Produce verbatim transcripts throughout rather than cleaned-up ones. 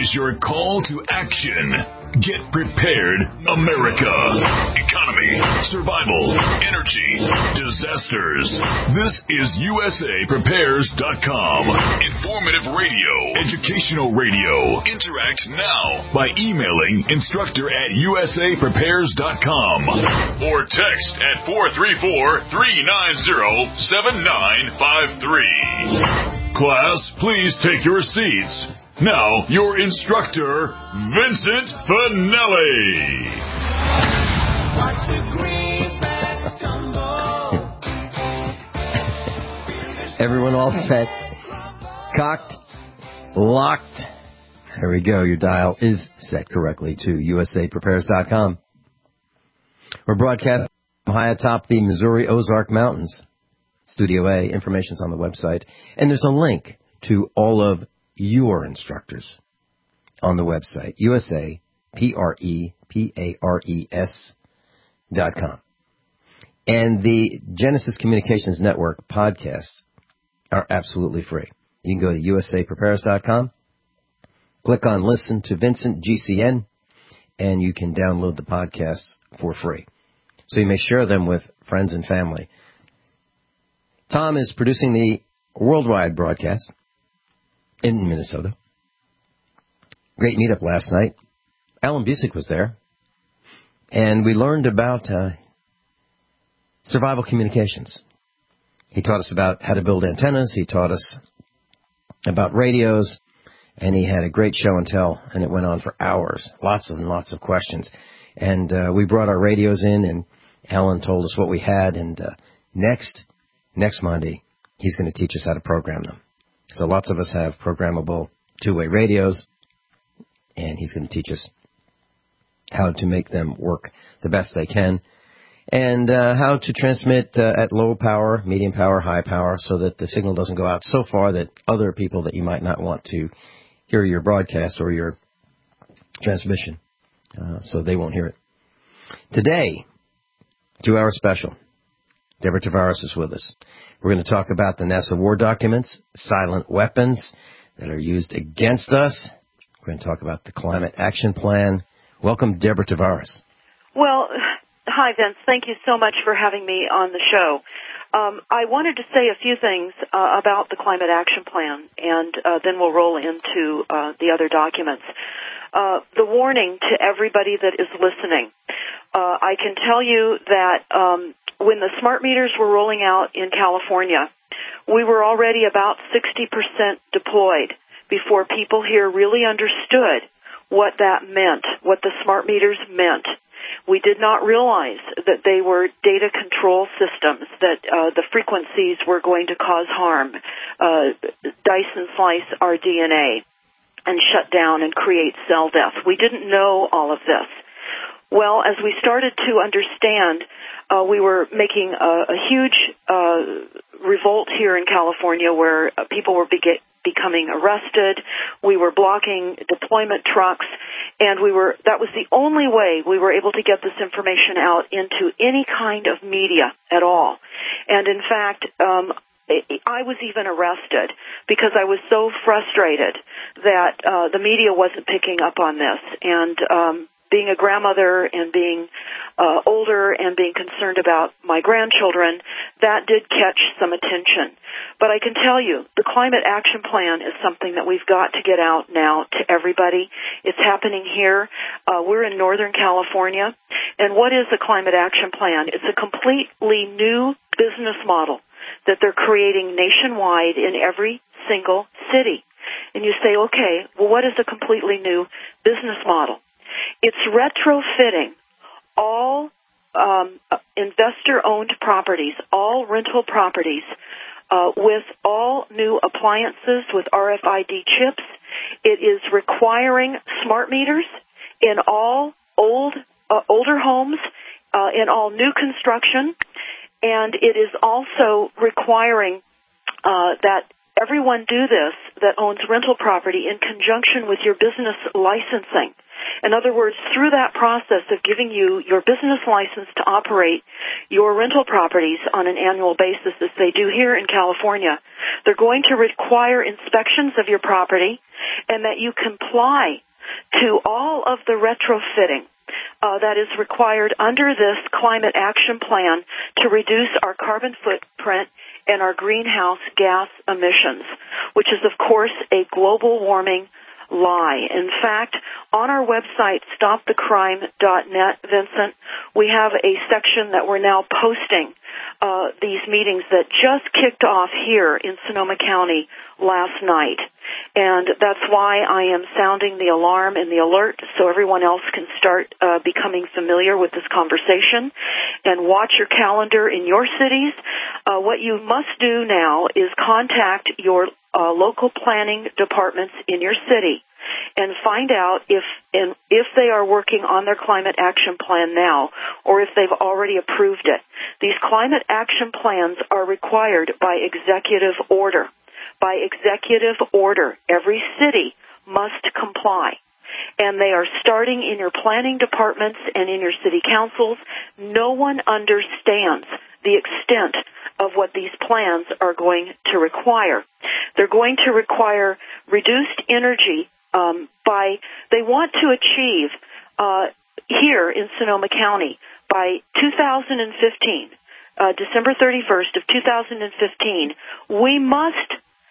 is your call to action. Get prepared, America. Economy, survival, energy, disasters. This is U S A Prepares dot com. Informative radio, educational radio. Interact now by emailing instructor at U S A Prepares dot com or text at four three four, three nine zero, seven nine five three. Class, please take your seats. Now, your instructor, Vincent Finelli. Watch the greenbacks tumble. Everyone all set, cocked, locked. There we go. Your dial is set correctly to U S A Prepares dot com. We're broadcasting from high atop the Missouri Ozark Mountains. Studio A. Information's on the website. And there's a link to all of your instructors on the website, U S A P R E P A R E S dot com. And the Genesis Communications Network podcasts are absolutely free. You can go to U S A Prepares dot com, click on Listen to Vincent G C N, and you can download the podcasts for free. So you may share them with friends and family. Tom is producing the worldwide broadcast in Minnesota. Great meetup last night. Alan Busick was there. And we learned about uh, survival communications. He taught us about how to build antennas. He taught us about radios. And he had a great show and tell. And it went on for hours. Lots and lots of questions. And uh, we brought our radios in, and Alan told us what we had. And uh, next, next Monday, he's going to teach us how to program them. So lots of us have programmable two-way radios, and he's going to teach us how to make them work the best they can, and uh, how to transmit uh, at low power, medium power, high power, so that the signal doesn't go out so far that other people that you might not want to hear your broadcast or your transmission, uh, so they won't hear it. Today, two-hour special. Deborah Tavares is with us. We're going to talk about the NASA war documents, silent weapons that are used against us. We're going to talk about the climate action plan. Welcome, Deborah Tavares. Well, hi, Vince. Thank you so much for having me on the show. Um, I wanted to say a few things uh, about the climate action plan, and uh, then we'll roll into uh, the other documents. Uh, the warning to everybody that is listening. Uh, I can tell you that um, when the smart meters were rolling out in California, we were already about sixty percent deployed before people here really understood what that meant, what the smart meters meant. We did not realize that they were data control systems, that uh, the frequencies were going to cause harm, uh, dice and slice our D N A, and shut down and create cell death. We didn't know all of this. Well, as we started to understand, uh, we were making a, a huge uh, revolt here in California where uh, people were be- becoming arrested. We were blocking deployment trucks, and we were that was the only way we were able to get this information out into any kind of media at all. And in fact, um, I was even arrested because I was so frustrated that uh, the media wasn't picking up on this. And um, being a grandmother and being uh, older and being concerned about my grandchildren, that did catch some attention. But I can tell you, the climate action plan is something that we've got to get out now to everybody. It's happening here. Uh, we're in Northern California. And what is the climate action plan? It's a completely new business model that they're creating nationwide in every single city. And you say, okay, well, what is a completely new business model? It's retrofitting all um, investor-owned properties, all rental properties, uh, with all new appliances with R F I D chips. It is requiring smart meters in all old, uh, older homes, uh, in all new construction, and it is also requiring uh, that everyone do this that owns rental property in conjunction with your business licensing. In other words, through that process of giving you your business license to operate your rental properties on an annual basis, as they do here in California, they're going to require inspections of your property and that you comply to all of the retrofitting uh, that is required under this climate action plan to reduce our carbon footprint and our greenhouse gas emissions, which is, of course, a global warming lie. In fact, on our website, stop the crime dot net, Vincent, we have a section that we're now posting uh, these meetings that just kicked off here in Sonoma County last night. And that's why I am sounding the alarm and the alert so everyone else can start uh, becoming familiar with this conversation. And watch your calendar in your cities. Uh, what you must do now is contact your uh, local planning departments in your city and find out if and if they are working on their climate action plan now or if they've already approved it. These climate action plans are required by executive order. By executive order, every city must comply. And they are starting in your planning departments and in your city councils. No one understands the extent of what these plans are going to require. They're going to require reduced energy um, by, they want to achieve uh, here in Sonoma County by two thousand fifteen, uh, December thirty-first of two thousand fifteen, we must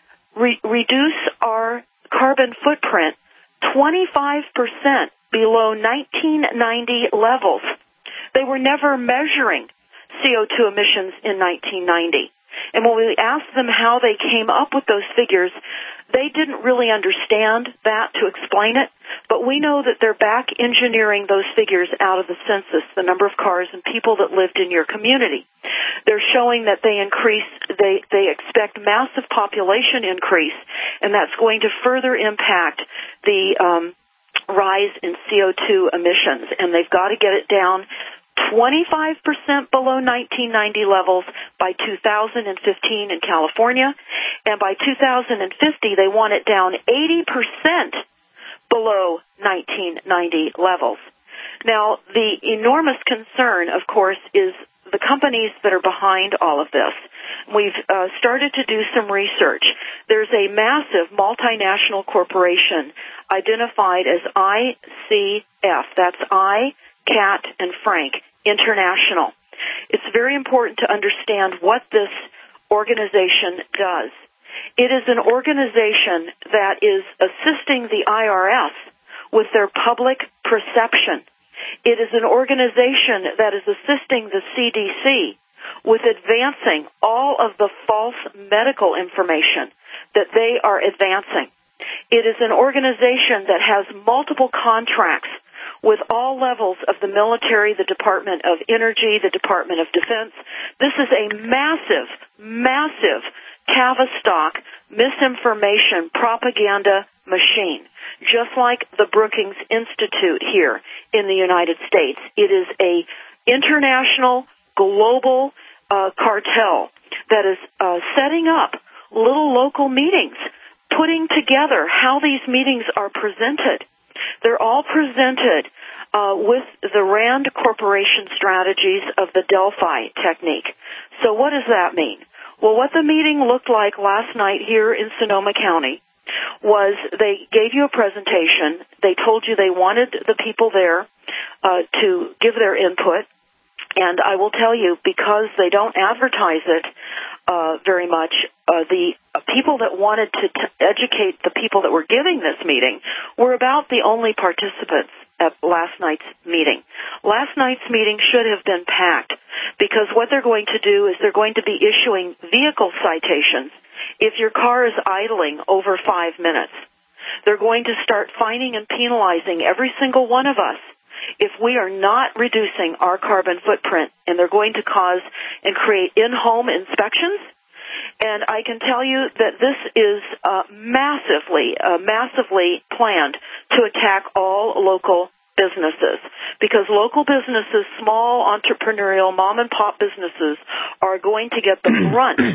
re- reduce our carbon footprint twenty-five percent below nineteen ninety levels. They were never measuring C O two emissions in nineteen ninety. And when we asked them how they came up with those figures, they didn't really understand that to explain it. But we know that they're back engineering those figures out of the census, the number of cars and people that lived in your community. They're showing that they increase, they, they expect massive population increase, and that's going to further impact the um, rise in C O two emissions. And they've got to get it down twenty-five percent below nineteen ninety levels by two thousand fifteen in California, and by two thousand fifty they want it down eighty percent below nineteen ninety levels. Now, the enormous concern, of course, is the companies that are behind all of this. We've uh, started to do some research. There's a massive multinational corporation identified as I C F. That's I, Cat, and Frank International. It's very important to understand what this organization does. It is an organization that is assisting the I R S with their public perception. It is an organization that is assisting the C D C with advancing all of the false medical information that they are advancing. It is an organization that has multiple contracts with all levels of the military, the Department of Energy, the Department of Defense. This is a massive, massive Tavistock misinformation propaganda machine, just like the Brookings Institute here in the United States. It is a international, global uh, cartel that is uh, setting up little local meetings, putting together how these meetings are presented. They're all presented uh, with the RAND Corporation strategies of the Delphi technique. So what does that mean? Well, what the meeting looked like last night here in Sonoma County was they gave you a presentation. They told you they wanted the people there uh, to give their input. And I will tell you, because they don't advertise it uh, very much, uh, the people that wanted to t- educate the people that were giving this meeting were about the only participants at last night's meeting. Last night's meeting should have been packed, because what they're going to do is they're going to be issuing vehicle citations if your car is idling over five minutes. They're going to start fining and penalizing every single one of us if we are not reducing our carbon footprint, and they're going to cause and create in-home inspections. And I can tell you that this is uh, massively, uh, massively planned to attack all local businesses, because local businesses, small entrepreneurial mom-and-pop businesses, are going to get the brunt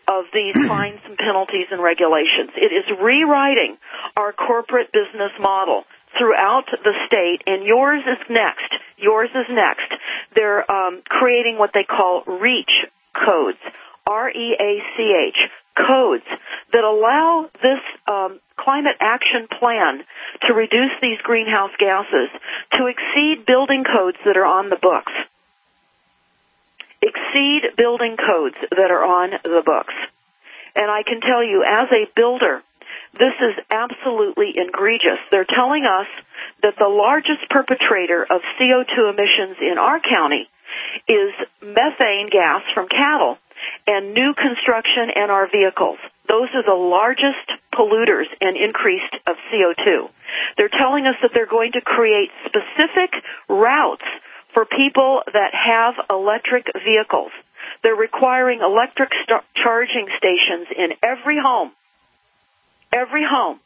of these fines and penalties and regulations. It is rewriting our corporate business model throughout the state, and yours is next. Yours is next. They're um, creating what they call REACH codes, R E A C H, codes that allow this um, climate action plan to reduce these greenhouse gases to exceed building codes that are on the books. Exceed building codes that are on the books. And I can tell you, as a builder, this is absolutely egregious. They're telling us that the largest perpetrator of C O two emissions in our county is methane gas from cattle and new construction and our vehicles. Those are the largest polluters and increased of C O two. They're telling us that they're going to create specific routes for people that have electric vehicles. They're requiring electric st- charging stations in every home. Every home.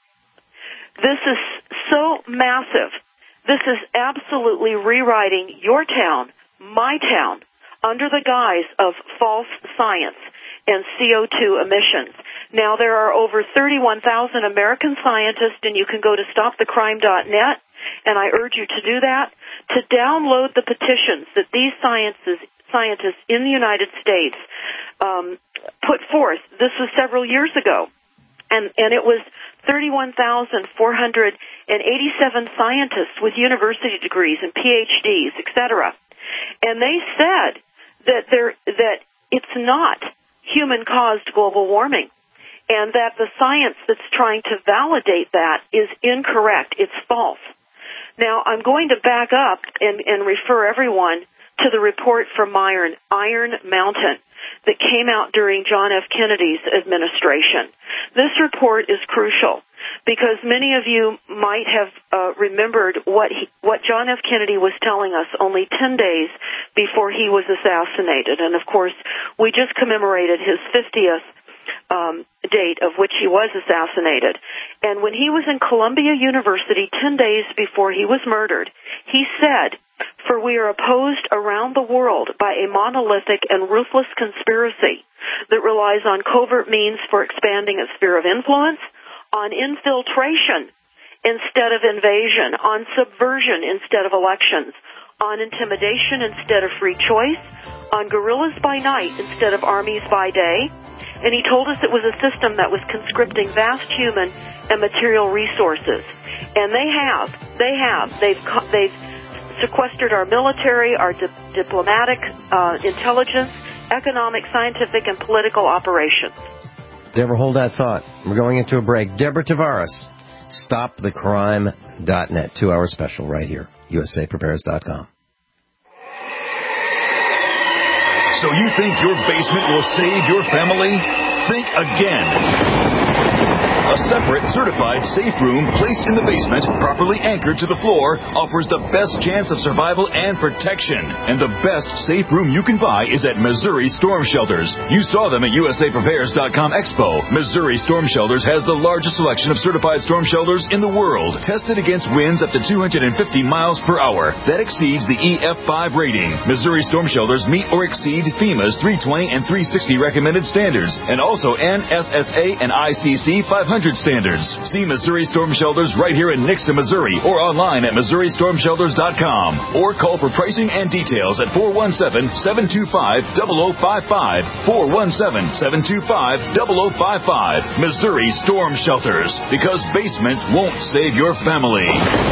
This is so massive. This is absolutely rewriting your town, my town, under the guise of false science and C O two emissions. Now, there are over thirty-one thousand American scientists, and you can go to stop the crime dot net, and I urge you to do that, to download the petitions that these sciences, scientists in the United States um, put forth. This was several years ago. And, and it was thirty-one thousand four hundred eighty-seven scientists with university degrees and P H Ds, et cetera. And they said that there that it's not human-caused global warming, and that the science that's trying to validate that is incorrect. It's false. Now, I'm going to back up and, and refer everyone to the report from Iron, Iron Mountain that came out during John F. Kennedy's administration. This report is crucial because many of you might have uh, remembered what he, what John F. Kennedy was telling us only ten days before he was assassinated. And, of course, we just commemorated his fiftieth um, date of which he was assassinated. And when he was in Columbia University ten days before he was murdered, he said, "For we are opposed around the world by a monolithic and ruthless conspiracy that relies on covert means for expanding its sphere of influence, on infiltration instead of invasion, on subversion instead of elections, on intimidation instead of free choice, on guerrillas by night instead of armies by day." And he told us it was a system that was conscripting vast human and material resources. And they have. They have. They've they've sequestered our military, our di- diplomatic, uh, intelligence, economic, scientific, and political operations. Deborah, hold that thought. We're going into a break. Deborah Tavares, stop the crime dot net, two-hour special right here, U S A prepares dot com. So you think your basement will save your family? Think again. A separate, certified safe room placed in the basement, properly anchored to the floor, offers the best chance of survival and protection. And the best safe room you can buy is at Missouri Storm Shelters. You saw them at U S A prepares dot com Expo. Missouri Storm Shelters has the largest selection of certified storm shelters in the world, tested against winds up to two hundred fifty miles per hour. That exceeds the E F five rating. Missouri Storm Shelters meet or exceed FEMA's three twenty and three sixty recommended standards, and also N S S A and I C C five hundred standards. See Missouri Storm Shelters right here in Nixa, Missouri, or online at Missouri Storm Shelters dot com, or call for pricing and details at four one seven, seven two five, zero zero five five, four one seven, seven two five, zero zero five five. Missouri Storm Shelters, because basements won't save your family.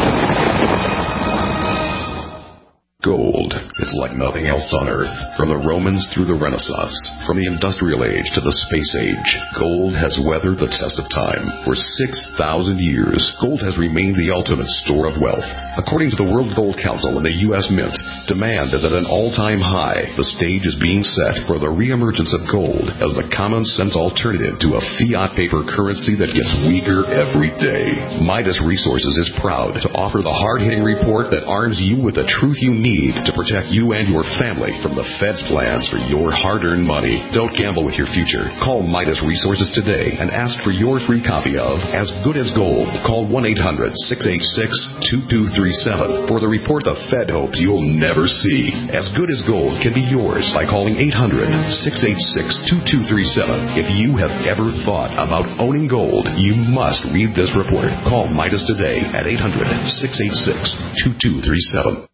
Gold is like nothing else on Earth. From the Romans through the Renaissance, from the Industrial Age to the Space Age, gold has weathered the test of time. For six thousand years, gold has remained the ultimate store of wealth. According to the World Gold Council and the U S Mint, demand is at an all-time high. The stage is being set for the reemergence of gold as the common-sense alternative to a fiat paper currency that gets weaker every day. Midas Resources is proud to offer the hard-hitting report that arms you with the truth you need need to protect you and your family from the Fed's plans for your hard-earned money. Don't gamble with your future. Call Midas Resources today and ask for your free copy of As Good as Gold. Call one eight hundred six eight six two two three seven for the report the Fed hopes you'll never see. As Good as Gold can be yours by calling eight hundred six eight six two two three seven. If you have ever thought about owning gold, you must read this report. Call Midas today at eight hundred six eight six two two three seven.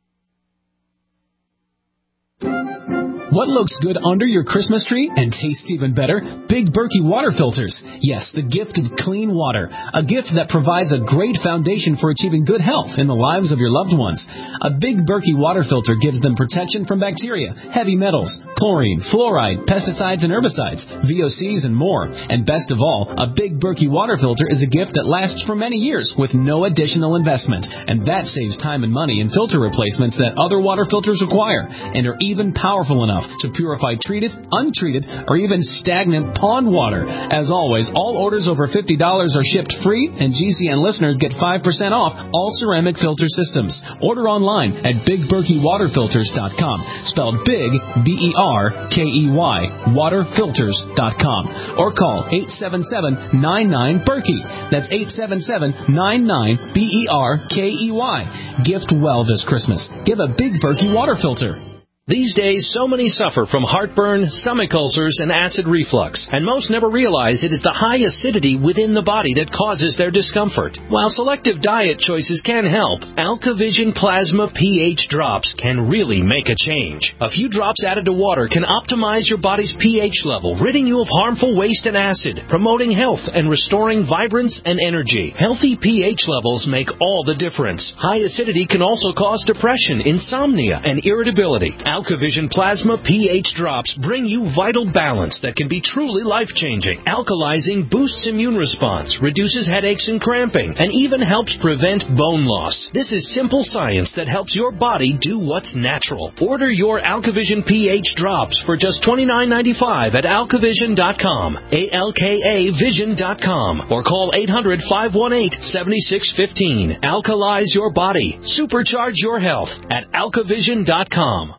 What looks good under your Christmas tree and tastes even better? Big Berkey water filters. Yes, the gift of clean water. A gift that provides a great foundation for achieving good health in the lives of your loved ones. A Big Berkey water filter gives them protection from bacteria, heavy metals, chlorine, fluoride, pesticides and herbicides, V O Cs and more. And best of all, a Big Berkey water filter is a gift that lasts for many years with no additional investment. And that saves time and money in filter replacements that other water filters require and are even powerful enough to purify treated, untreated, or even stagnant pond water. As always, all orders over fifty dollars are shipped free, and G C N listeners get five percent off all ceramic filter systems. Order online at big berkey water filters dot com, spelled big, B E R K E Y, water filters dot com, or call eight seven seven nine nine Berkey. That's eight seven seven nine nine B E R K E Y. Gift well this Christmas. Give a Big Berkey water filter. These days, so many suffer from heartburn, stomach ulcers, and acid reflux, and most never realize it is the high acidity within the body that causes their discomfort. While selective diet choices can help, AlkaVision Plasma pH drops can really make a change. A few drops added to water can optimize your body's pH level, ridding you of harmful waste and acid, promoting health and restoring vibrance and energy. Healthy pH levels make all the difference. High acidity can also cause depression, insomnia, and irritability. AlkaVision Plasma pH drops bring you vital balance that can be truly life-changing. Alkalizing boosts immune response, reduces headaches and cramping, and even helps prevent bone loss. This is simple science that helps your body do what's natural. Order your AlkaVision pH drops for just twenty-nine ninety-five at alkavision dot com, A L K A vision dot com, or call eight hundred five one eight seven six one five. Alkalize your body. Supercharge your health at alkavision dot com.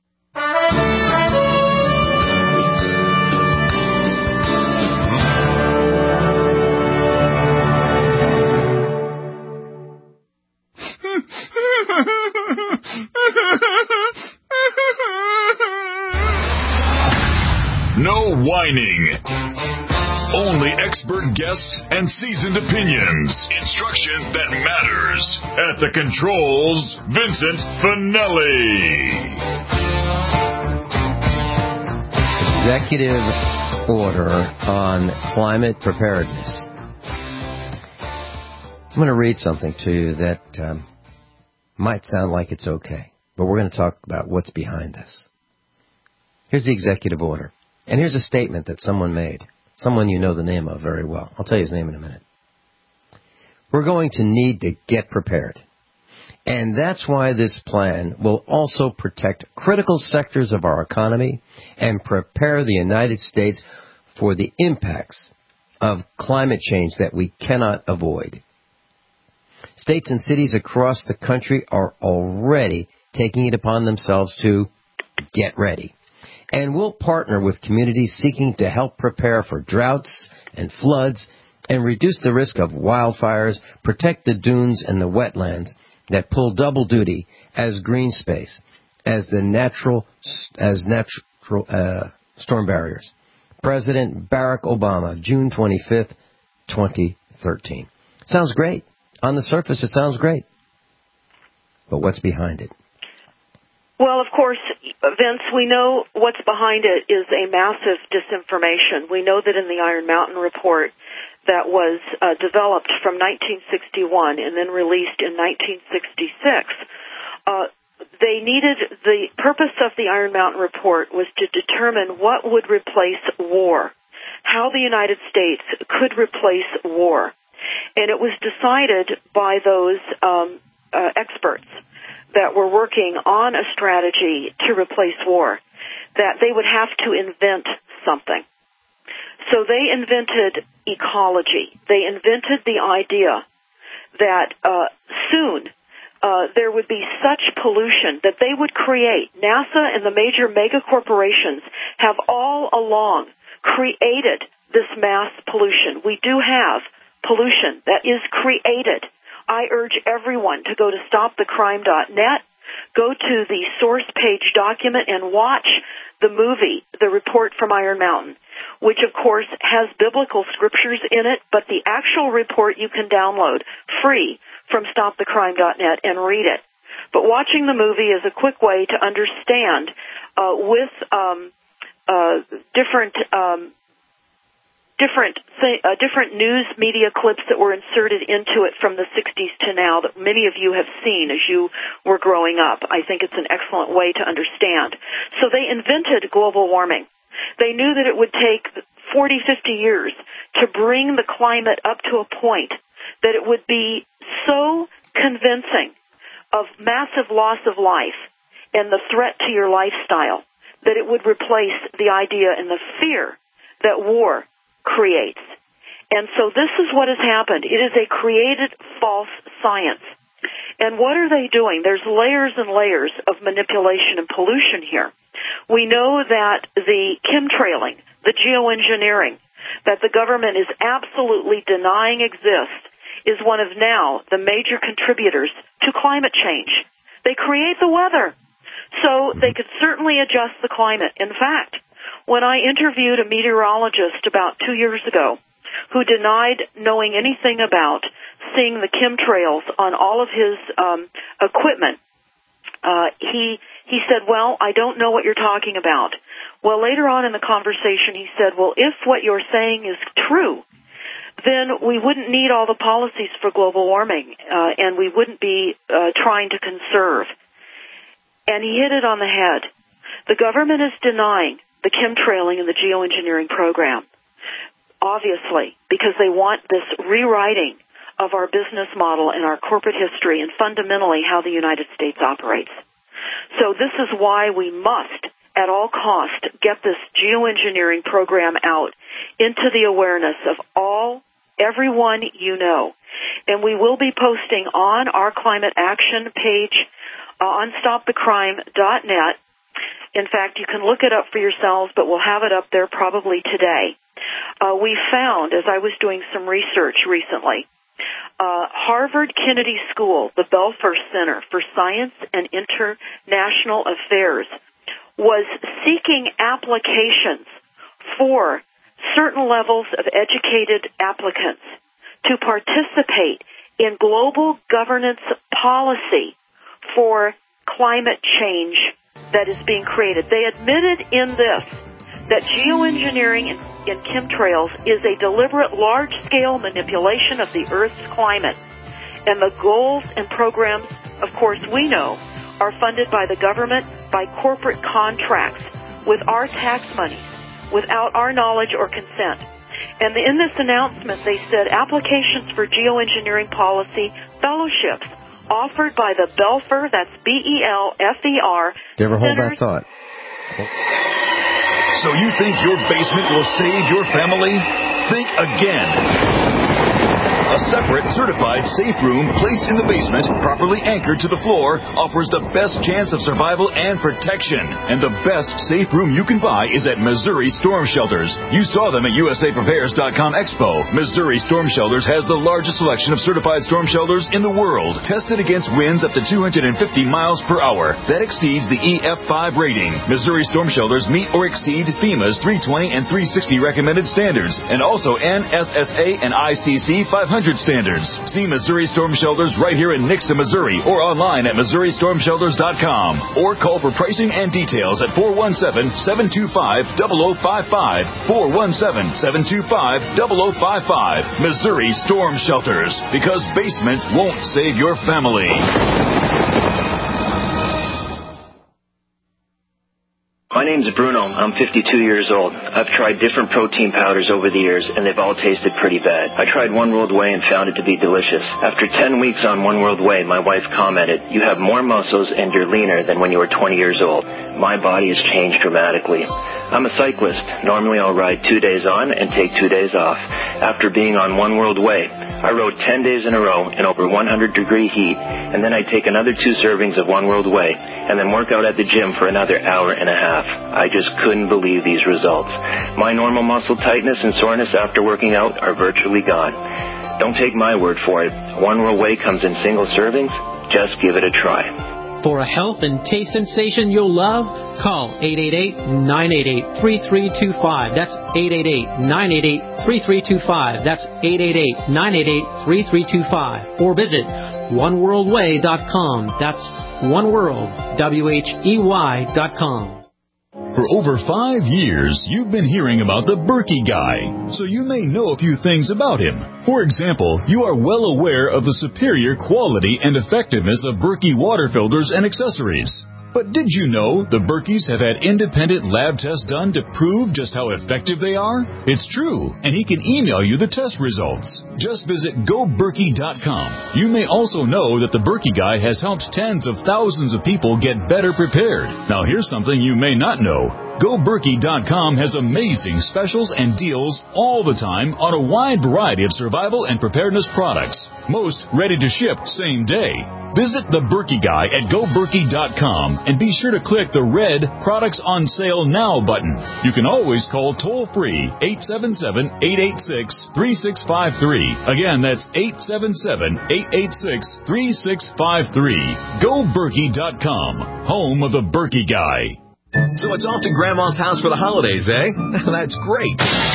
No whining. Only expert guests and seasoned opinions. Instruction that matters. At the controls, Vincent Finelli. Executive order on climate preparedness. I'm going to read something to you that um, might sound like it's okay, but we're going to talk about what's behind this. Here's the executive order. And here's a statement that someone made. Someone you know the name of very well. I'll tell you his name in a minute. We're going to need to get prepared. And that's why this plan will also protect critical sectors of our economy and prepare the United States for the impacts of climate change that we cannot avoid. States and cities across the country are already taking it upon themselves to get ready. And we'll partner with communities seeking to help prepare for droughts and floods and reduce the risk of wildfires, protect the dunes and the wetlands that pull double duty as green space, as the natural as natural uh, storm barriers. President Barack Obama, June twenty-fifth, twenty thirteen. Sounds great. On the surface, it sounds great. But what's behind it? Well, of course, Vince, we know what's behind it is a massive disinformation. We know that in the Iron Mountain report that was uh, developed from nineteen sixty-one and then released in nineteen sixty-six, uh, they needed, the purpose of the Iron Mountain report was to determine what would replace war, how the United States could replace war. And it was decided by those um, uh, experts that were working on a strategy to replace war, that they would have to invent something. So they invented ecology. They invented the idea that uh, soon uh, there would be such pollution that they would create. NASA and the major mega corporations have all along created this mass pollution. We do have pollution that is created. I urge everyone to go to stop the crime dot net, go to the source page document, and watch the movie, The Report from Iron Mountain, which, of course, has biblical scriptures in it, but the actual report you can download free from stop the crime dot net and read it. But watching the movie is a quick way to understand uh, with um, uh, different um, different th- uh, different news media clips that were inserted into it from the sixties to now that many of you have seen as you were growing up. I think it's an excellent way to understand. So they invented global warming. They knew that it would take forty, fifty years to bring the climate up to a point that it would be so convincing of massive loss of life and the threat to your lifestyle that it would replace the idea and the fear that war creates. And so this is what has happened. It is a created false science. And what are they doing? There's layers and layers of manipulation and pollution here. We know that the chemtrailing, the geoengineering, that the government is absolutely denying exists, is one of now the major contributors to climate change. They create the weather, so they could certainly adjust the climate. In fact, when I interviewed a meteorologist about two years ago who denied knowing anything about seeing the chemtrails on all of his um, equipment, uh, he he said, well, I don't know what you're talking about. Well, later on in the conversation, he said, well, if what you're saying is true, then we wouldn't need all the policies for global warming, uh, and we wouldn't be uh, trying to conserve. And he hit it on the head. The government is denying the chemtrailing and the geoengineering program, obviously, because they want this rewriting of our business model and our corporate history and fundamentally how the United States operates. So this is why we must, at all cost, get this geoengineering program out into the awareness of all, everyone you know. And we will be posting on our climate action page uh, on stop the crime dot net. In fact, you can look it up for yourselves, but we'll have it up there probably today. Uh, we found, as I was doing some research recently, uh, Harvard Kennedy School, the Belfer Center for Science and International Affairs, was seeking applications for certain levels of educated applicants to participate in global governance policy for climate change that is being created. They admitted in this that geoengineering and, and chemtrails is a deliberate large-scale manipulation of the Earth's climate. And the goals and programs, of course, we know, are funded by the government, by corporate contracts, with our tax money, without our knowledge or consent. And in this announcement, they said applications for geoengineering policy fellowships offered by the Belfer, that's B E L F E R. Do you ever hold that thought? So you think your basement will save your family? Think again. A separate, certified safe room placed in the basement, properly anchored to the floor, offers the best chance of survival and protection. And the best safe room you can buy is at Missouri Storm Shelters. You saw them at U S A Prepares dot com Expo. Missouri Storm Shelters has the largest selection of certified storm shelters in the world, tested against winds up to two hundred fifty miles per hour. That exceeds the E F five rating. Missouri Storm Shelters meet or exceed FEMA's three twenty and three sixty recommended standards, and also N S S A and I C C five hundred standards. See Missouri Storm Shelters right here in Nixa, Missouri, or online at Missouri Storm Shelters dot com, or call for pricing and details at four one seven, seven two five, zero zero five five, four one seven, seven two five, zero zero five five. Missouri Storm Shelters, because basements won't save your family. My name's Bruno. I'm fifty-two years old. I've tried different protein powders over the years, and they've all tasted pretty bad. I tried One World Whey and found it to be delicious. After ten weeks on One World Whey, my wife commented, "You have more muscles and you're leaner than when you were twenty years old." My body has changed dramatically. I'm a cyclist. Normally I'll ride two days on and take two days off. After being on One World Whey, I rode ten days in a row in over one hundred degree heat, and then I'd take another two servings of One World Way, and then work out at the gym for another hour and a half. I just couldn't believe these results. My normal muscle tightness and soreness after working out are virtually gone. Don't take my word for it. One World Way comes in single servings. Just give it a try. For a health and taste sensation you'll love, call eight eight eight, nine eight eight, three three two five. That's eight eight eight, nine eight eight, three three two five. That's eight eight eight, nine eight eight, three three two five. Or visit one world way dot com. That's oneworld, W H E Y dot com. For over five years, you've been hearing about the Berkey Guy, so you may know a few things about him. For example, you are well aware of the superior quality and effectiveness of Berkey water filters and accessories. But did you know the Berkeys have had independent lab tests done to prove just how effective they are? It's true, and he can email you the test results. Just visit go berkey dot com. You may also know that the Berkey Guy has helped tens of thousands of people get better prepared. Now here's something you may not know. go berkey dot com has amazing specials and deals all the time on a wide variety of survival and preparedness products, most ready to ship same day. Visit the Berkey Guy at go berkey dot com and be sure to click the red Products on Sale Now button. You can always call toll-free eight seven seven, eight eight six, three six five three. Again, that's eight seven seven, eight eight six, three six five three. go berkey dot com, home of the Berkey Guy. So it's off to Grandma's house for the holidays, eh? That's great.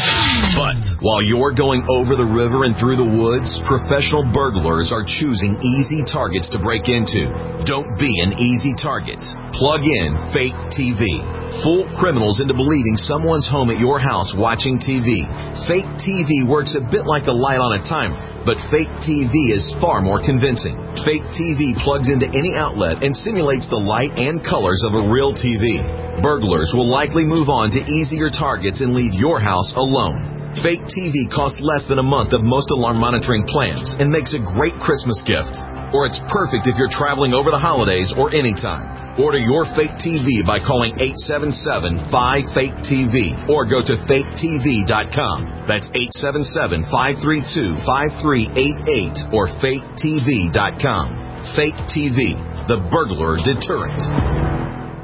But while you're going over the river and through the woods, professional burglars are choosing easy targets to break into. Don't be an easy target. Plug in Fake T V. Fool criminals into believing someone's home at your house watching T V. Fake T V works a bit like a light on a timer, but fake T V is far more convincing. Fake T V plugs into any outlet and simulates the light and colors of a real T V. Burglars will likely move on to easier targets and leave your house alone. Fake T V costs less than a month of most alarm monitoring plans and makes a great Christmas gift. Or it's perfect if you're traveling over the holidays or anytime. Order your Fake T V by calling eight seven seven, five, fake T V or go to fake T V dot com. That's eight seven seven, five three two, five three eight eight or fake T V dot com. Fake T V, the burglar deterrent.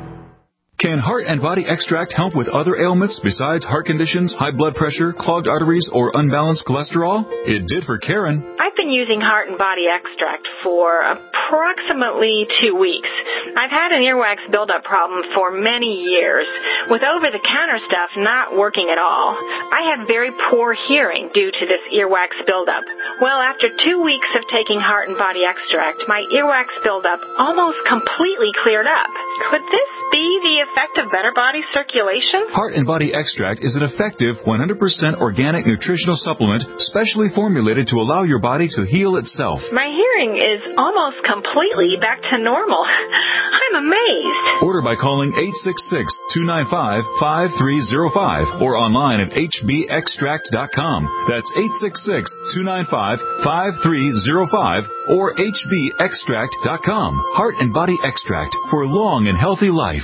Can Heart and Body Extract help with other ailments besides heart conditions, high blood pressure, clogged arteries, or unbalanced cholesterol? It did for Karen. I've been using Heart and Body Extract for approximately two weeks. I've had an earwax buildup problem for many years, with over-the-counter stuff not working at all. I have very poor hearing due to this earwax buildup. Well, after two weeks of taking Heart and Body Extract, my earwax buildup almost completely cleared up. Could this be the effect of better body circulation? Heart and Body Extract is an effective one hundred percent organic nutritional supplement specially formulated to allow your body to heal itself. My hearing is almost completely back to normal. I'm amazed. Order by calling eight six six, two nine five, five three zero five or online at h b extract dot com. That's eight six six, two nine five, five three zero five or h b extract dot com. Heart and Body Extract for a long and healthy life.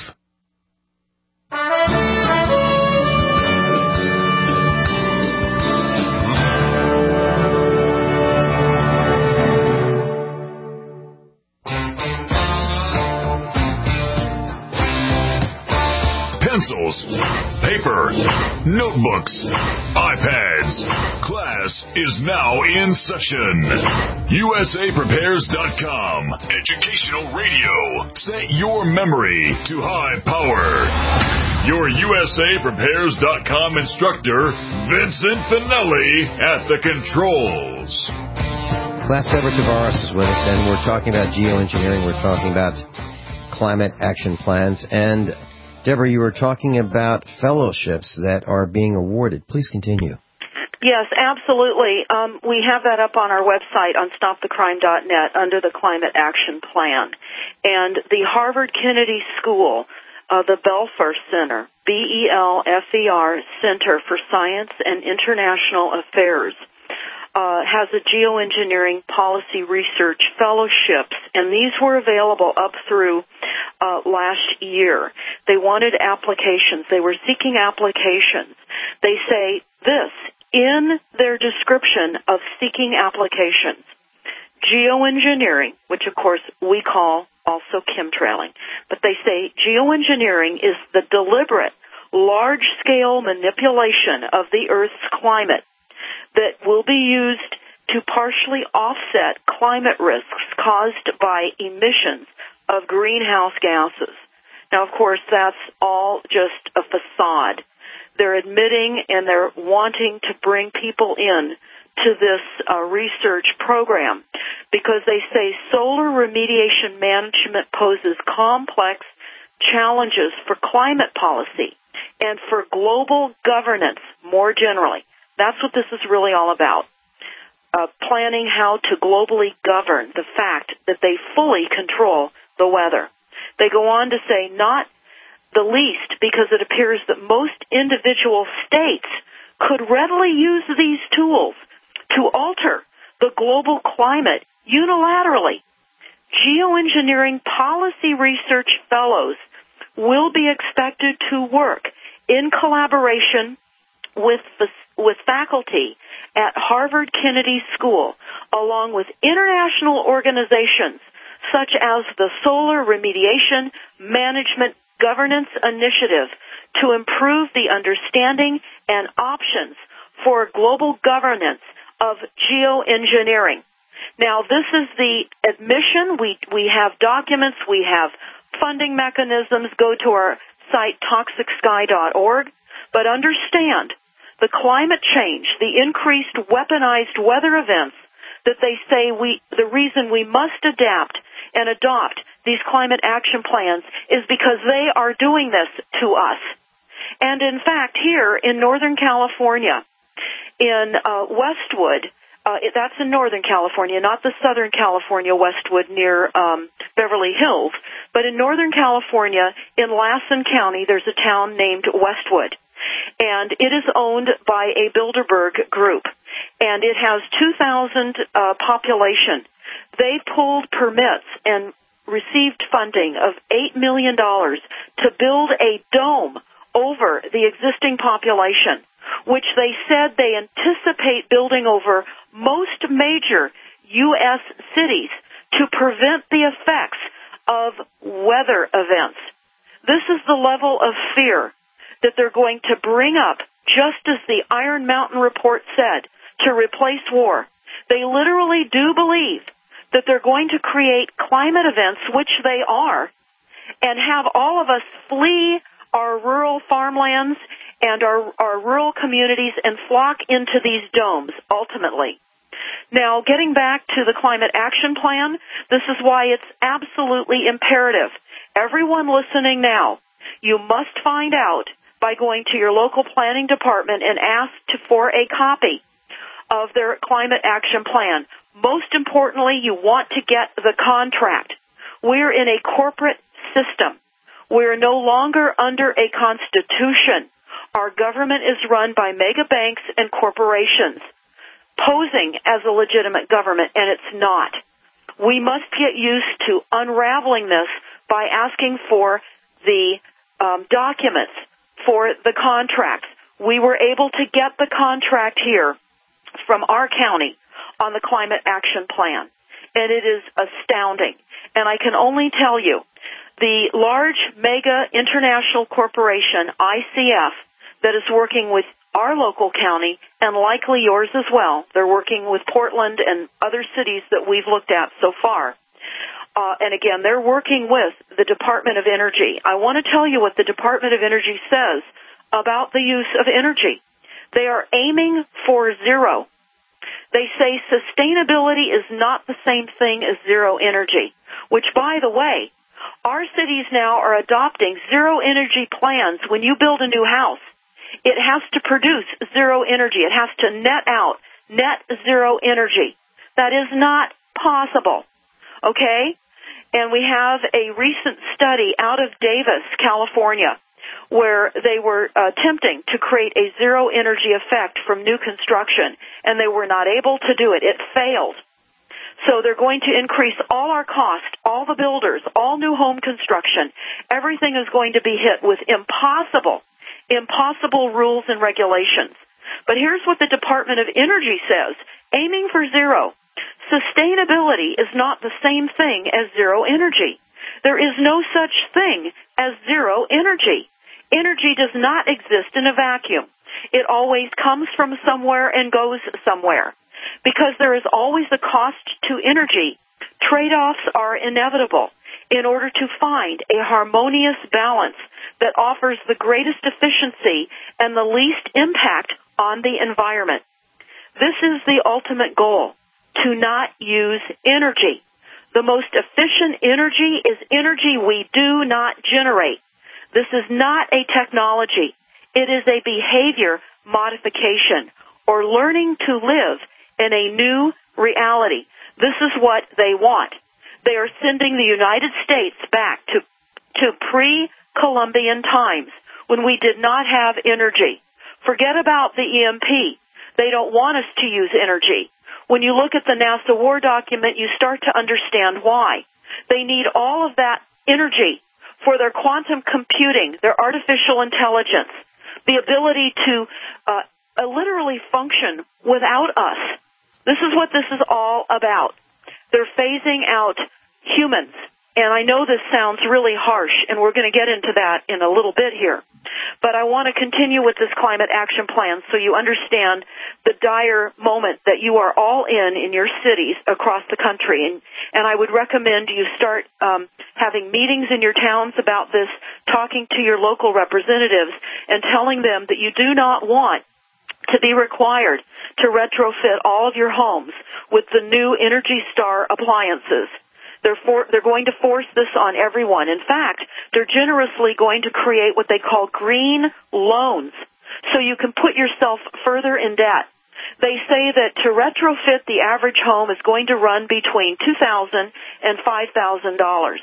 Pencils, paper, notebooks, iPads. Class is now in session. U S A Prepares dot com. Educational radio. Set your memory to high power. Your U S A Prepares dot com instructor, Vincent Finelli, at the controls. Class Deborah Tavares is with us, and we're talking about geoengineering. We're talking about climate action plans. And Deborah, you were talking about fellowships that are being awarded. Please continue. Yes, absolutely. Um, we have that up on our website on stop the crime dot net under the Climate Action Plan. And the Harvard Kennedy School, uh, the Belfer Center, B E L F E R, Center for Science and International Affairs, Uh, has a geoengineering policy research fellowships, and these were available up through uh, last year. They wanted applications. They were seeking applications. They say this, in their description of seeking applications, geoengineering, which of course we call also chemtrailing, but they say geoengineering is the deliberate, large-scale manipulation of the Earth's climate that will be used to partially offset climate risks caused by emissions of greenhouse gases. Now, of course, that's all just a facade. They're admitting and they're wanting to bring people in to this uh, research program because they say solar remediation management poses complex challenges for climate policy and for global governance more generally. That's what this is really all about. Uh, planning how to globally govern the fact that they fully control the weather. They go on to say not the least because it appears that most individual states could readily use these tools to alter the global climate unilaterally. Geoengineering policy research fellows will be expected to work in collaboration with the, with faculty at Harvard Kennedy School, along with international organizations such as the Solar Remediation Management Governance Initiative to improve the understanding and options for global governance of geoengineering. Now, this is the admission. We, we have documents. We have funding mechanisms. Go to our site, toxic sky dot org. But understand, the climate change, the increased weaponized weather events that they say we, the reason we must adapt and adopt these climate action plans is because they are doing this to us. And in fact, here in Northern California, in uh, Westwood, uh, that's in Northern California, not the Southern California Westwood near um, Beverly Hills, but in Northern California, in Lassen County, there's a town named Westwood. And it is owned by a Bilderberg group, and it has two thousand uh, population. They pulled permits and received funding of eight million dollars to build a dome over the existing population, which they said they anticipate building over most major U S cities to prevent the effects of weather events. This is the level of fear that they're going to bring up, just as the Iron Mountain report said, to replace war. They literally do believe that they're going to create climate events, which they are, and have all of us flee our rural farmlands and our, our rural communities and flock into these domes, ultimately. Now, getting back to the Climate Action Plan, this is why it's absolutely imperative. Everyone listening now, you must find out by going to your local planning department and ask to, for a copy of their climate action plan. Most importantly, you want to get the contract. We're in a corporate system. We're no longer under a constitution. Our government is run by mega banks and corporations, posing as a legitimate government, and it's not. We must get used to unraveling this by asking for the um, documents for the contracts. We were able to get the contract here from our county on the Climate Action Plan, and it is astounding. And I can only tell you, the large mega international corporation, I C F, that is working with our local county and likely yours as well, they're working with Portland and other cities that we've looked at so far. Uh, and again, they're working with the Department of Energy. I want to tell you what the Department of Energy says about the use of energy. They are aiming for zero. They say sustainability is not the same thing as zero energy, which, by the way, our cities now are adopting zero energy plans. When you build a new house, it has to produce zero energy. It has to net out net zero energy. That is not possible, okay? And we have a recent study out of Davis, California, where they were uh, attempting to create a zero energy effect from new construction, and they were not able to do it. It failed. So they're going to increase all our cost, all the builders, all new home construction. Everything is going to be hit with impossible, impossible rules and regulations. But here's what the Department of Energy says, aiming for zero. Sustainability is not the same thing as zero energy. There is no such thing as zero energy. Energy does not exist in a vacuum. It always comes from somewhere and goes somewhere. Because there is always a cost to energy, trade-offs are inevitable in order to find a harmonious balance that offers the greatest efficiency and the least impact on the environment. This is the ultimate goal, to not use energy. The most efficient energy is energy we do not generate. This is not a technology. It is a behavior modification or learning to live in a new reality. This is what they want. They are sending the United States back to, to pre-Columbian times when we did not have energy. Forget about the E M P. They don't want us to use energy. When you look at the NASA war document, you start to understand why. They need all of that energy for their quantum computing, their artificial intelligence, the ability to uh, uh, literally function without us. This is what this is all about. They're phasing out humans. And I know this sounds really harsh, and we're going to get into that in a little bit here. But I want to continue with this climate action plan so you understand the dire moment that you are all in in your cities across the country. And, and I would recommend you start um, having meetings in your towns about this, talking to your local representatives, and telling them that you do not want to be required to retrofit all of your homes with the new Energy Star appliances. They're, for, they're going to force this on everyone. In fact, they're generously going to create what they call green loans, so you can put yourself further in debt. They say that to retrofit the average home is going to run between two thousand dollars and five thousand dollars.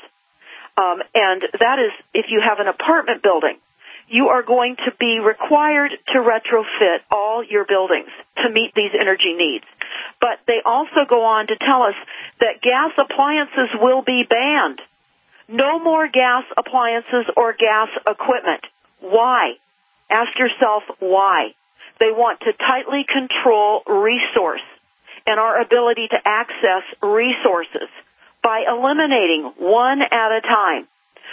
Um, and that is if you have an apartment building. You are going to be required to retrofit all your buildings to meet these energy needs. But they also go on to tell us that gas appliances will be banned. No more gas appliances or gas equipment. Why? Ask yourself why. They want to tightly control resource and our ability to access resources by eliminating one at a time.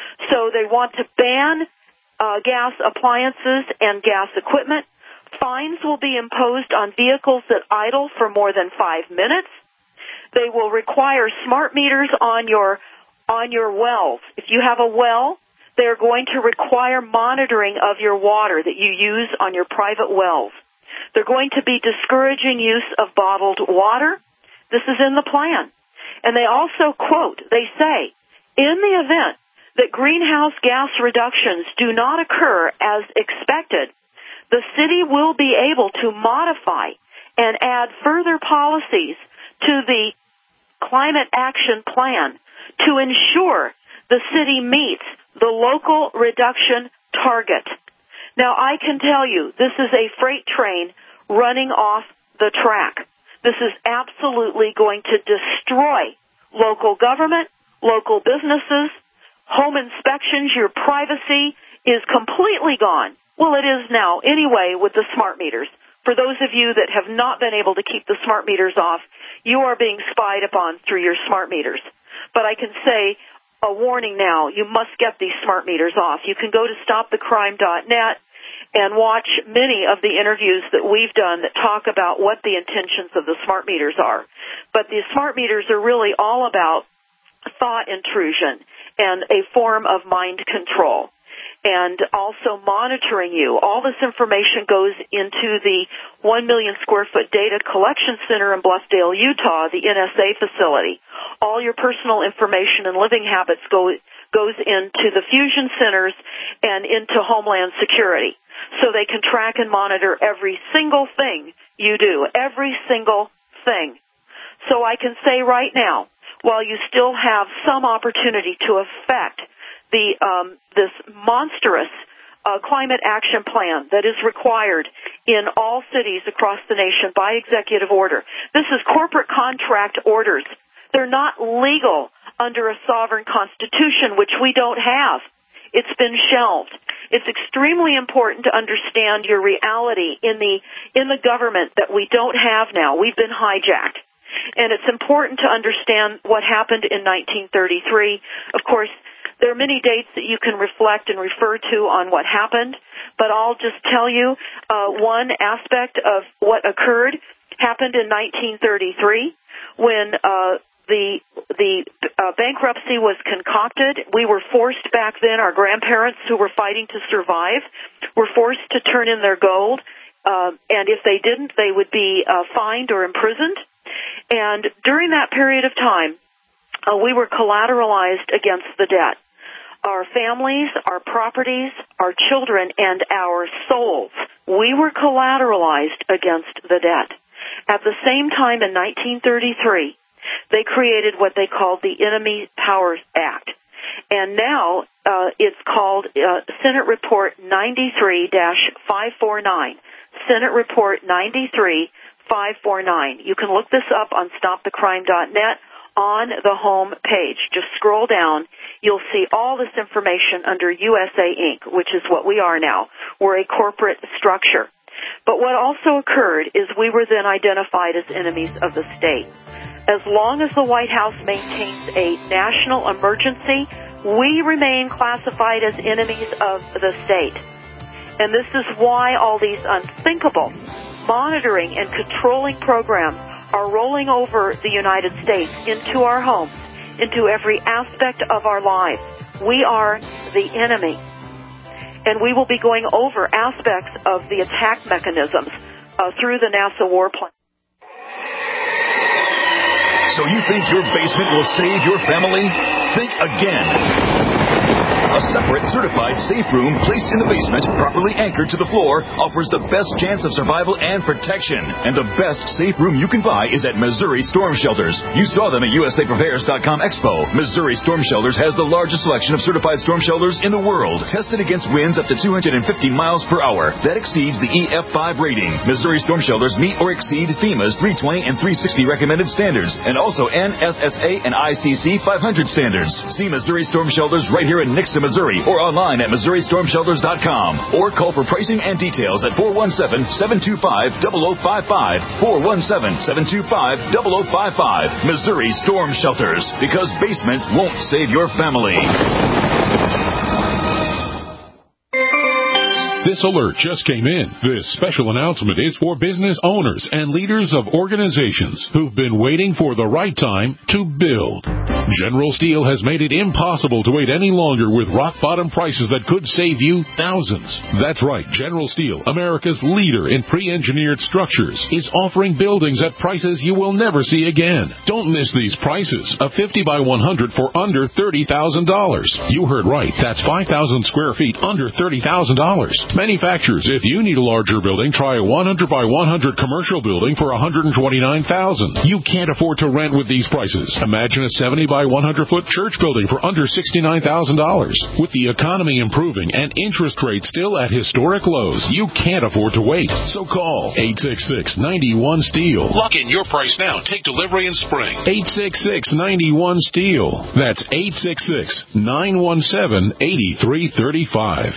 So they want to ban Uh, gas appliances and gas equipment. Fines will be imposed on vehicles that idle for more than five minutes. They will require smart meters on your on your wells. If you have a well, they are going to require monitoring of your water that you use on your private wells. They're going to be discouraging use of bottled water. This is in the plan. And they also quote, they say, in the event that greenhouse gas reductions do not occur as expected, the city will be able to modify and add further policies to the climate action plan to ensure the city meets the local reduction target. Now, I can tell you, this is a freight train running off the track. This is absolutely going to destroy local government, local businesses, home inspections. Your privacy is completely gone. Well, it is now anyway with the smart meters. For those of you that have not been able to keep the smart meters off, you are being spied upon through your smart meters. But I can say a warning now, you must get these smart meters off. You can go to stop the crime dot net and watch many of the interviews that we've done that talk about what the intentions of the smart meters are. But the smart meters are really all about thought intrusion and a form of mind control, and also monitoring you. All this information goes into the one million square foot data collection center in Bluffdale, Utah, the N S A facility. All your personal information and living habits go goes into the fusion centers and into Homeland Security, so they can track and monitor every single thing you do, every single thing. So I can say right now, while you still have some opportunity to affect the um, this monstrous uh, climate action plan that is required in all cities across the nation by executive order. This is corporate contract orders. They're not legal under a sovereign constitution, which we don't have. It's been shelved. it's extremely important to understand your reality in the in the government that we don't have now. We've been hijacked. And it's important to understand what happened in nineteen thirty-three. Of course, there are many dates that you can reflect and refer to on what happened, but I'll just tell you uh, one aspect of what occurred happened in nineteen thirty-three when uh, the the uh, bankruptcy was concocted. We were forced back then, our grandparents who were fighting to survive, were forced to turn in their gold, uh, and if they didn't, they would be uh, fined or imprisoned. And during that period of time, uh, we were collateralized against the debt. Our families, our properties, our children, and our souls, we were collateralized against the debt. At the same time, in nineteen thirty-three, they created what they called the Enemy Powers Act. And now uh, it's called uh, Senate Report ninety-three dash five forty-nine. Senate Report ninety-three dash five forty-nine. You can look this up on stop the crime dot net on the home page. Just scroll down. You'll see all this information under U S A Incorporated, which is what we are now. We're a corporate structure. But what also occurred is we were then identified as enemies of the state. As long as the White House maintains a national emergency, we remain classified as enemies of the state. And this is why all these unthinkable monitoring and controlling programs are rolling over the United States into our homes, into every aspect of our lives. We are the enemy. And we will be going over aspects of the attack mechanisms uh, through the NASA war plan. So you think your basement will save your family? Think again. A separate certified safe room placed in the basement, properly anchored to the floor, offers the best chance of survival and protection. And the best safe room you can buy is at Missouri Storm Shelters. You saw them at U S A Prepares dot com Expo. Missouri Storm Shelters has the largest selection of certified storm shelters in the world, tested against winds up to two hundred fifty miles per hour. That exceeds the E F five rating. Missouri Storm Shelters meet or exceed FEMA's three twenty and three sixty recommended standards, and also N S S A and I C C five hundred standards. See Missouri Storm Shelters right here in Nixon, Missouri, or online at Missouri Storm Shelters dot com, or call for pricing and details at four one seven, seven two five, zero zero five five, four one seven, seven two five, zero zero five five. Missouri Storm Shelters, because basements won't save your family. This alert just came in. This special announcement is for business owners and leaders of organizations who've been waiting for the right time to build. General Steel has made it impossible to wait any longer with rock-bottom prices that could save you thousands. That's right. General Steel, America's leader in pre-engineered structures, is offering buildings at prices you will never see again. Don't miss these prices. A fifty by one hundred for under thirty thousand dollars. You heard right. That's five thousand square feet under thirty thousand dollars. Manufacturers, if you need a larger building, try a one hundred by one hundred commercial building for one hundred twenty-nine thousand dollars. You can't afford to rent with these prices. Imagine a seventy by one hundred foot church building for under sixty-nine thousand dollars. With the economy improving and interest rates still at historic lows, you can't afford to wait. So call eight six six, nine one, STEEL. Lock in your price now. Take delivery in spring. eight six six, nine one, STEEL. That's eight six six, nine one seven, eight three three five.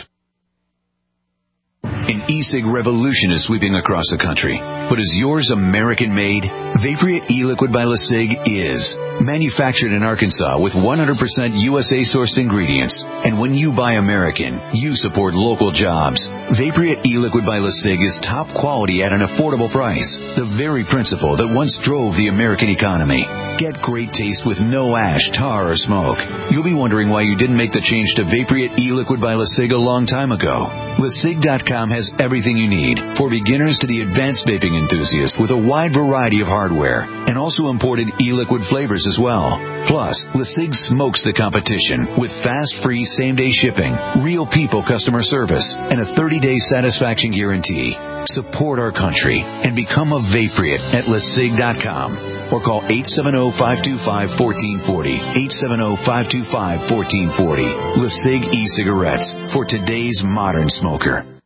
An e-cig revolution is sweeping across the country. But is yours American-made? Vaporeat e-liquid by LeSig is. Manufactured in Arkansas with one hundred percent U S A-sourced ingredients. And when you buy American, you support local jobs. Vaporeat e-liquid by LeSig is top quality at an affordable price. The very principle that once drove the American economy. Get great taste with no ash, tar, or smoke. You'll be wondering why you didn't make the change to Vaporeat e-liquid by LeSig a long time ago. LeSig dot com has everything you need, for beginners to the advanced vaping enthusiast, with a wide variety of hardware, and also imported e-liquid flavors as well. Plus, LeSig smokes the competition with fast, free, same-day shipping, real people customer service, and a thirty-day satisfaction guarantee. Support our country and become a Vaporeat at LeSig dot com, or call eight seven zero, five two five, one four four zero, eight seven zero, five two five, one four four zero. LeSig e-cigarettes for today's modern smoker.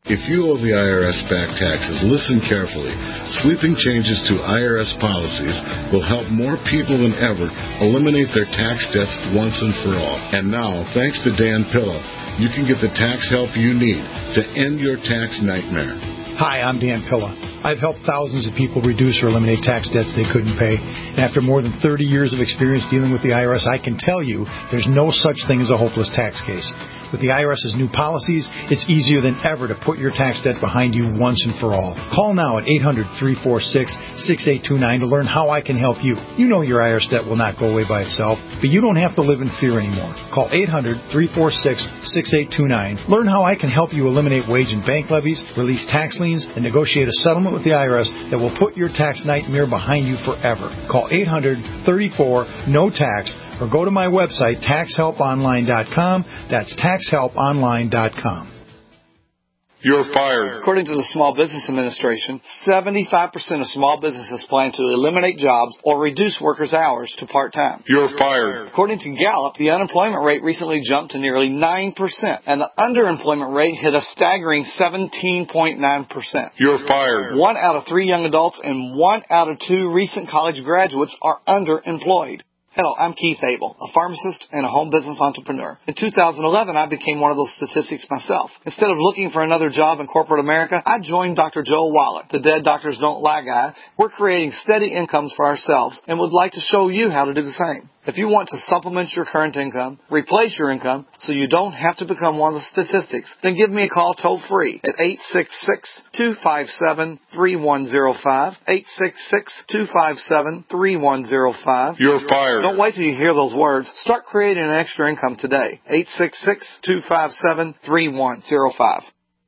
If you owe the I R S back taxes, listen carefully. Sweeping changes to I R S policies will help more people than ever eliminate their tax debts once and for all. And now, thanks to Dan Pilla, you can get the tax help you need to end your tax nightmare. Hi, I'm Dan Pilla. I've helped thousands of people reduce or eliminate tax debts they couldn't pay. And after more than thirty years of experience dealing with the I R S, I can tell you there's no such thing as a hopeless tax case. With the I R S's new policies, it's easier than ever to put your tax debt behind you once and for all. Call now at eight hundred, three four six, six eight two nine to learn how I can help you. You know your I R S debt will not go away by itself, but you don't have to live in fear anymore. Call eight hundred, three four six, six eight two nine. Learn how I can help you eliminate wage and bank levies, release tax liens, and negotiate a settlement with the I R S that will put your tax nightmare behind you forever. Call eight hundred, thirty-four, no tax or go to my website, tax help online dot com. That's tax help online dot com. You're fired. According to the Small Business Administration, seventy-five percent of small businesses plan to eliminate jobs or reduce workers' hours to part-time. You're fired. According to Gallup, the unemployment rate recently jumped to nearly nine percent, and the underemployment rate hit a staggering seventeen point nine percent. You're fired. One out of three young adults and one out of two recent college graduates are underemployed. Hello, I'm Keith Abel, a pharmacist and a home business entrepreneur. In two thousand eleven, I became one of those statistics myself. Instead of looking for another job in corporate America, I joined Doctor Joel Wallach, the Dead Doctors Don't Lie guy. We're creating steady incomes for ourselves and would like to show you how to do the same. If you want to supplement your current income, replace your income so you don't have to become one of the statistics, then give me a call toll free at eight six six, two five seven, three one zero five, eight six six, two five seven, three one zero five. You're fired. Don't wait till you hear those words. Start creating an extra income today. eight six six, two five seven, three one zero five.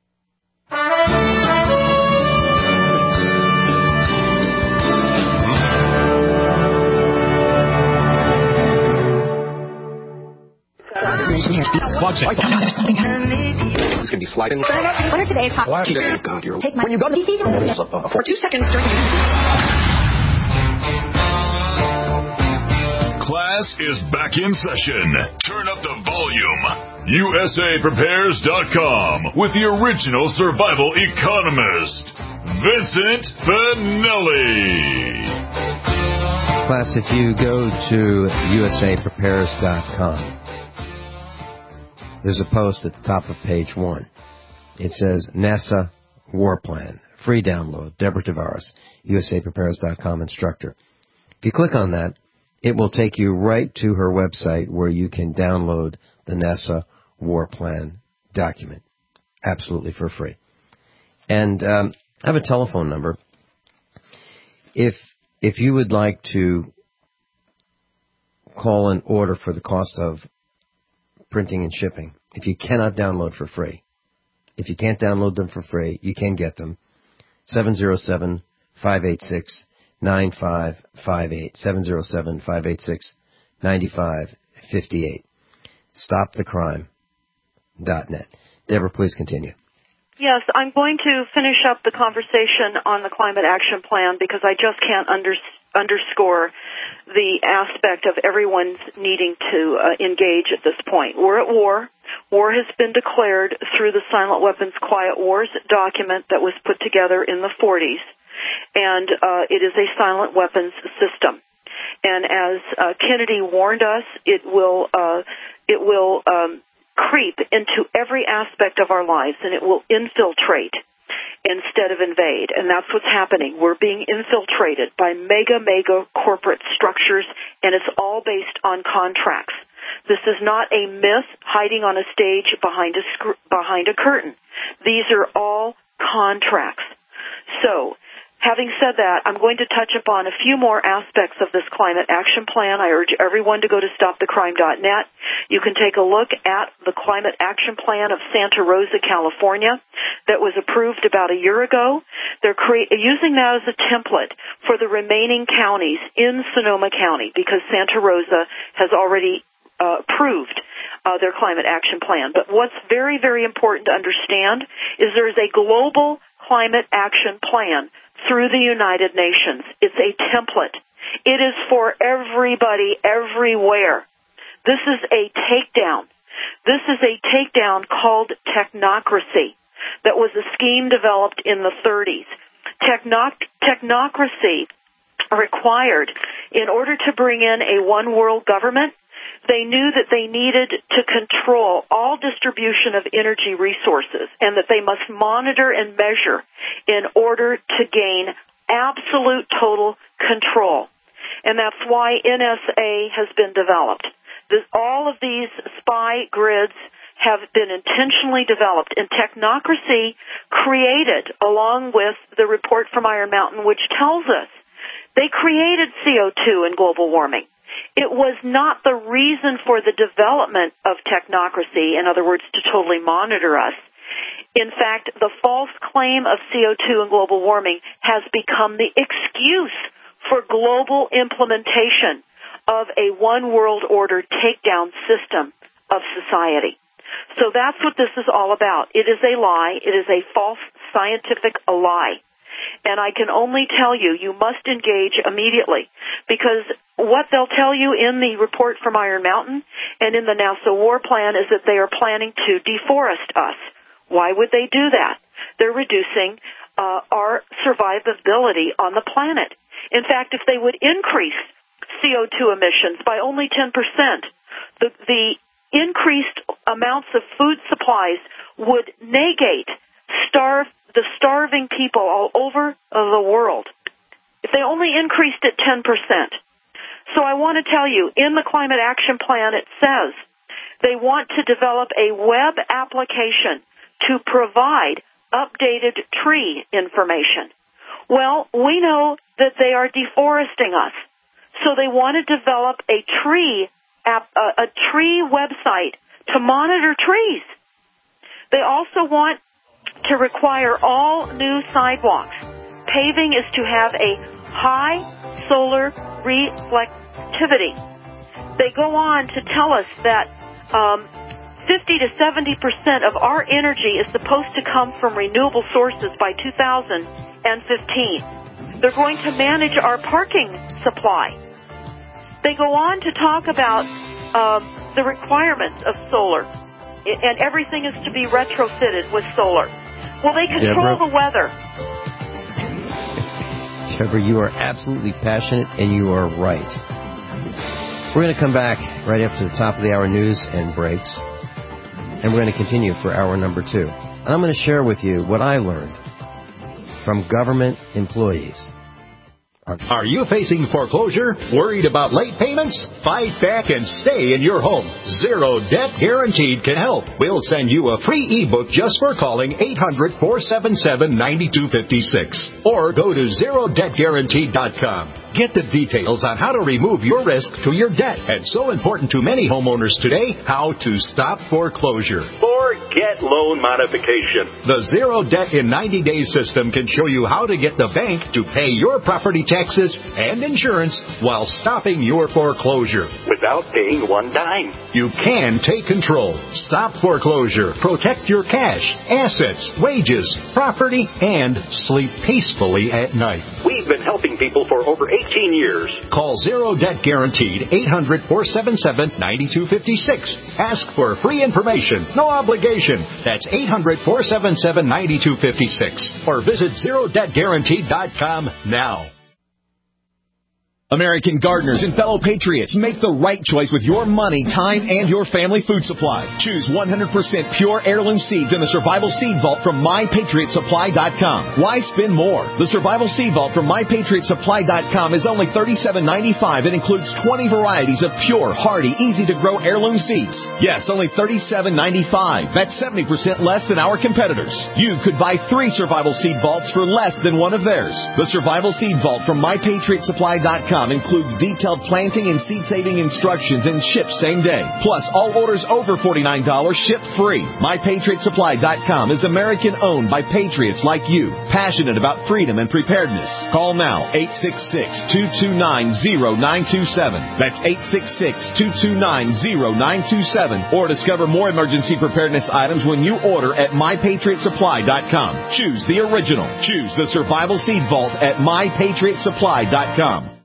It's going to be sliding. What are today's hot? Take my when you go to the T V for two seconds during Class is back in session. Turn up the volume. U S A Prepares dot com with the original survival economist, Vincent Finelli. Class, if you go to U S A Prepares dot com, there's a post at the top of page one. It says NASA War Plan, free download, Deborah Tavares, U S A Prepares dot com instructor. If you click on that, it will take you right to her website where you can download the NASA War Plan document, absolutely for free. And um, I have a telephone number. If if you would like to call an order for the cost of printing and shipping, if you cannot download for free, if you can't download them for free, you can get them. seven oh seven, five eight six, nine five five eight, seven oh seven, five eight six, nine five five eight. stop the crime dot net. Deborah, please continue. Yes, I'm going to finish up the conversation on the climate action plan because I just can't under, underscore the aspect of everyone's needing to uh, engage at this point. We're at war. War has been declared through the Silent Weapons Quiet Wars document that was put together in the forties, and uh, it is a silent weapons system. And as uh, Kennedy warned us, it will uh, it will um, creep into every aspect of our lives, and it will infiltrate instead of invade. And that's what's happening. We're being infiltrated by mega, mega corporate structures, and it's all based on contracts. This is not a myth hiding on a stage behind a sc- behind a curtain. These are all contracts. So, having said that, I'm going to touch upon a few more aspects of this climate action plan. I urge everyone to go to stop the crime dot net. You can take a look at the climate action plan of Santa Rosa, California, that was approved about a year ago. They're cre- using that as a template for the remaining counties in Sonoma County because Santa Rosa has already uh, approved uh, their climate action plan. But what's very, very important to understand is there is a global climate action plan through the United Nations. It's a template. It is for everybody, everywhere. This is a takedown. This is a takedown called technocracy. that was a scheme developed in the thirties. Technoc- technocracy required, in order to bring in a one-world government, they knew that they needed to control all distribution of energy resources and that they must monitor and measure in order to gain absolute total control. And that's why N S A has been developed. This, all of these spy grids have been intentionally developed, and technocracy created, along with the report from Iron Mountain, which tells us they created C O two and global warming. It was not the reason for the development of technocracy, in other words, to totally monitor us. In fact, the false claim of C O two and global warming has become the excuse for global implementation of a one-world order takedown system of society. So that's what this is all about. It is a lie. It is a false scientific lie. And I can only tell you, you must engage immediately, because what they'll tell you in the report from Iron Mountain and in the NASA war plan is that they are planning to deforest us. Why would they do that? They're reducing uh, our survivability on the planet. In fact, if they would increase C O two emissions by only ten percent, the, the increased amounts of food supplies would negate starve the starving people all over the world if they only increased it ten percent. So I want to tell you, in the Climate Action Plan, it says they want to develop a web application to provide updated tree information. Well, we know that they are deforesting us, so they want to develop a tree app, a, a tree website to monitor trees. They also want to require all new sidewalks. Paving is to have a high solar reflectivity. They go on to tell us that um, fifty to seventy percent of our energy is supposed to come from renewable sources by two thousand fifteen. They're going to manage our parking supply. They go on to talk about um, the requirements of solar, and everything is to be retrofitted with solar. Well, they control Deborah, the weather. Deborah, you are absolutely passionate, and you are right. We're going to come back right after the top of the hour news and breaks, and we're going to continue for hour number two. And I'm going to share with you what I learned from government employees. Are you facing foreclosure? Worried about late payments? Fight back and stay in your home. Zero Debt Guaranteed can help. We'll send you a free ebook just for calling eight hundred, four seven seven, nine two five six or go to zero debt guaranteed dot com. Get the details on how to remove your risk to your debt. And so important to many homeowners today, how to stop foreclosure. Forget loan modification. The Zero Debt in ninety days system can show you how to get the bank to pay your property taxes and insurance while stopping your foreclosure without paying one dime. You can take control, stop foreclosure, protect your cash, assets, wages, property, and sleep peacefully at night. We've been helping people for over eighteen years. Call Zero Debt Guaranteed, eight hundred, four seven seven, nine two five six. Ask for free information. No obligation. That's eight hundred, four seven seven, nine two five six. Or visit zero debt guaranteed dot com now. American gardeners and fellow patriots, make the right choice with your money, time, and your family food supply. Choose one hundred percent pure heirloom seeds in the Survival Seed Vault from my patriot supply dot com. Why spend more? The Survival Seed Vault from my patriot supply dot com is only thirty-seven ninety-five and includes twenty varieties of pure, hardy, easy-to-grow heirloom seeds. Yes, only thirty-seven ninety-five. That's seventy percent less than our competitors. You could buy three Survival Seed Vaults for less than one of theirs. The Survival Seed Vault from my patriot supply dot com includes detailed planting and seed-saving instructions and ships same day. Plus, all orders over forty-nine dollars ship free. my patriot supply dot com is American-owned by patriots like you, passionate about freedom and preparedness. Call now, eight six six, two two nine, zero nine two seven. That's eight six six, two two nine, zero nine two seven. Or discover more emergency preparedness items when you order at my patriot supply dot com. Choose the original. Choose the Survival Seed Vault at my patriot supply dot com.